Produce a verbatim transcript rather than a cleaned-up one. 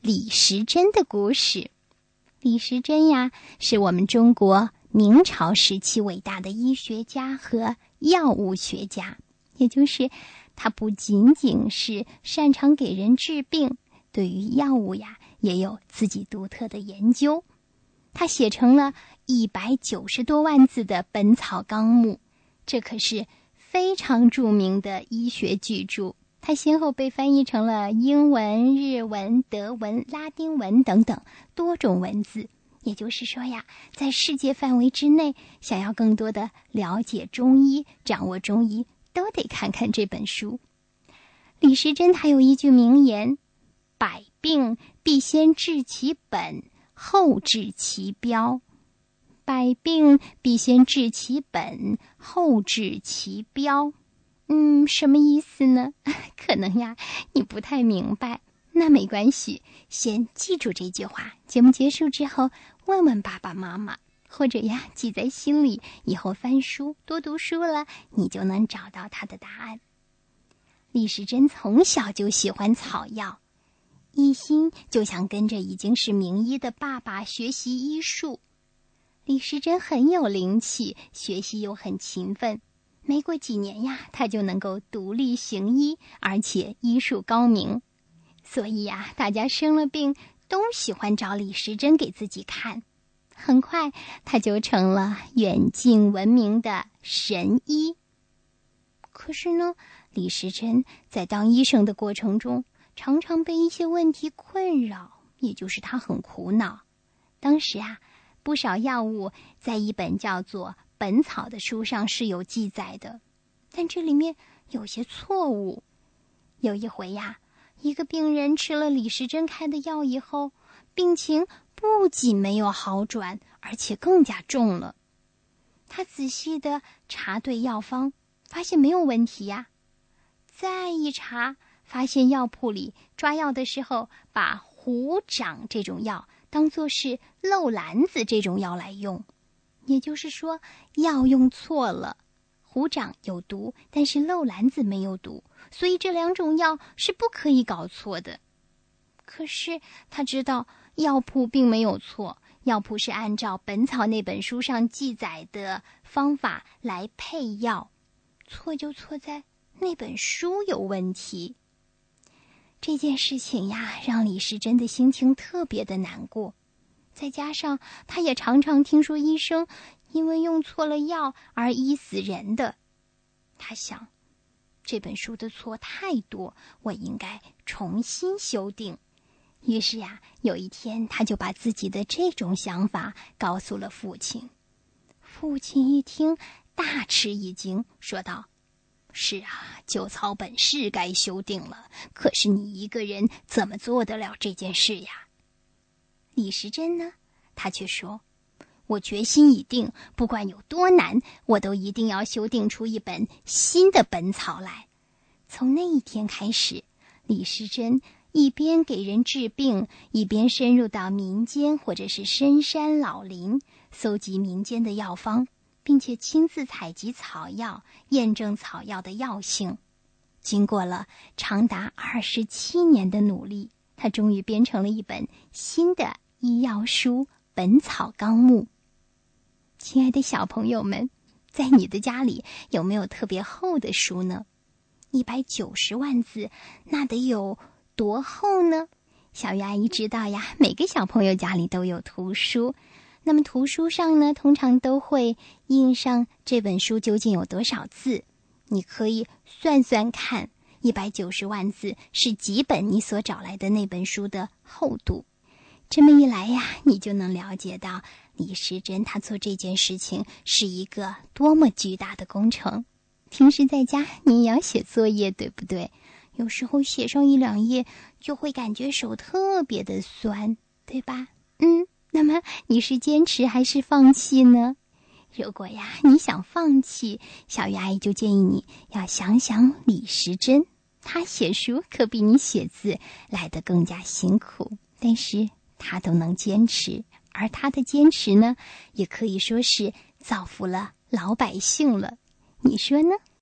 李时珍的故事。李时珍呀，是我们中国明朝时期伟大的医学家和药物学家，也就是他不仅仅是擅长给人治病，对于药物呀也有自己独特的研究。他写成了一百九十多万字的《本草纲目》，这可是非常著名的医学巨著。它先后被翻译成了英文、日文、德文、拉丁文等等多种文字。也就是说呀，在世界范围之内，想要更多的了解中医、掌握中医，都得看看这本书。李时珍他有一句名言：百病必先治其本，后治其标。百病必先治其本，后治其标。嗯，什么意思呢？可能呀，你不太明白。那没关系，先记住这句话。节目结束之后，问问爸爸妈妈，或者呀，记在心里，以后翻书多读书了，你就能找到它的答案。李时珍从小就喜欢草药，一心就想跟着已经是名医的爸爸学习医术。李时珍很有灵气，学习又很勤奋。没过几年呀，他就能够独立行医，而且医术高明。所以呀，大家生了病都喜欢找李时珍给自己看。很快，他就成了远近闻名的神医。可是呢，李时珍在当医生的过程中，常常被一些问题困扰，也就是他很苦恼。当时啊，不少药物在一本叫做《本草》的书上是有记载的，但这里面有些错误。有一回呀，一个病人吃了李时珍开的药以后，病情不仅没有好转，而且更加重了。他仔细地查对药方，发现没有问题呀。再一查，发现药铺里抓药的时候，把虎掌这种药当作是漏篮子这种药来用。也就是说，药用错了。虎掌有毒，但是漏篮子没有毒，所以这两种药是不可以搞错的。可是他知道药铺并没有错，药铺是按照《本草》那本书上记载的方法来配药，错就错在那本书有问题。这件事情呀，让李时珍的心情特别的难过。再加上他也常常听说医生因为用错了药而医死人的。他想，这本书的错太多，我应该重新修订。于是呀，有一天他就把自己的这种想法告诉了父亲。父亲一听大吃一惊，说道：是啊，旧草本是该修订了，可是你一个人怎么做得了这件事呀？李时珍呢，他却说：我决心已定，不管有多难，我都一定要修订出一本新的本草来。从那一天开始，李时珍一边给人治病，一边深入到民间或者是深山老林，搜集民间的药方，并且亲自采集草药，验证草药的药性。经过了长达二十七年的努力，他终于编成了一本新的医药书《本草纲目》。亲爱的小朋友们，在你的家里有没有特别厚的书呢？一百九十万字，那得有多厚呢？小鱼阿姨知道呀，每个小朋友家里都有图书。那么图书上呢，通常都会印上这本书究竟有多少字。你可以算算看，一百九十万字是几本你所找来的那本书的厚度。这么一来呀，你就能了解到李时珍他做这件事情是一个多么巨大的工程。平时在家你也要写作业，对不对？有时候写上一两页就会感觉手特别的酸，对吧？嗯，那么你是坚持还是放弃呢？如果呀你想放弃，小鱼阿姨就建议你要想想李时珍，他写书可比你写字来得更加辛苦，但是他都能坚持，而他的坚持呢，也可以说是造福了老百姓了。你说呢？